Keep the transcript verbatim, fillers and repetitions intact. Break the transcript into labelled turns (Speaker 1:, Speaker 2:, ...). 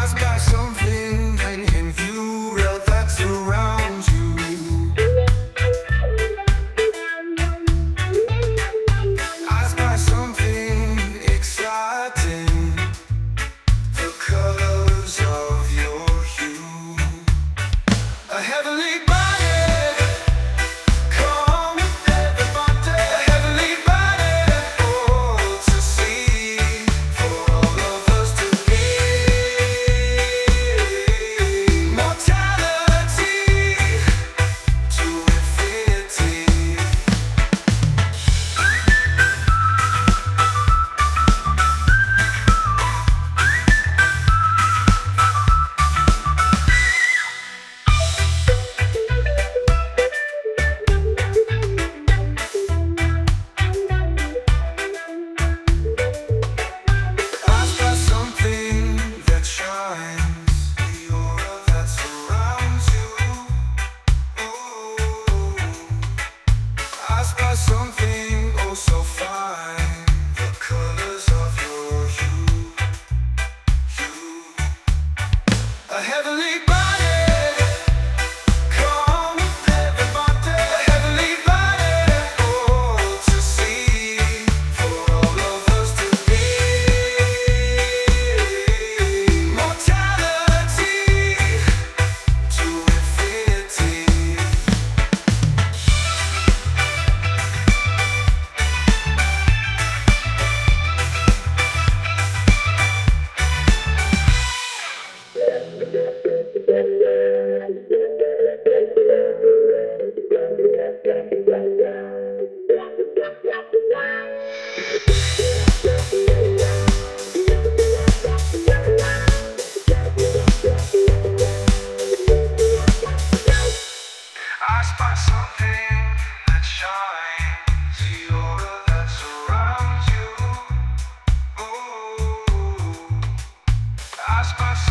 Speaker 1: spy something in view that surrounds you. I spy something exciting, the colors of your hue. A heavenly body, come with everybody. A heavenly body, oh, to see, for all of us to be. Mortality to infinity. I spy something that shines, the aura that surrounds you. Ooh. I spy something oh so fine, the colors of your hue, hue. A heavenly body, come with everybody. A heavenly body, oh, to see, for all of us to be. Mortality to infinity. I spy something that shines, the aura that surrounds you. Ooh. I spy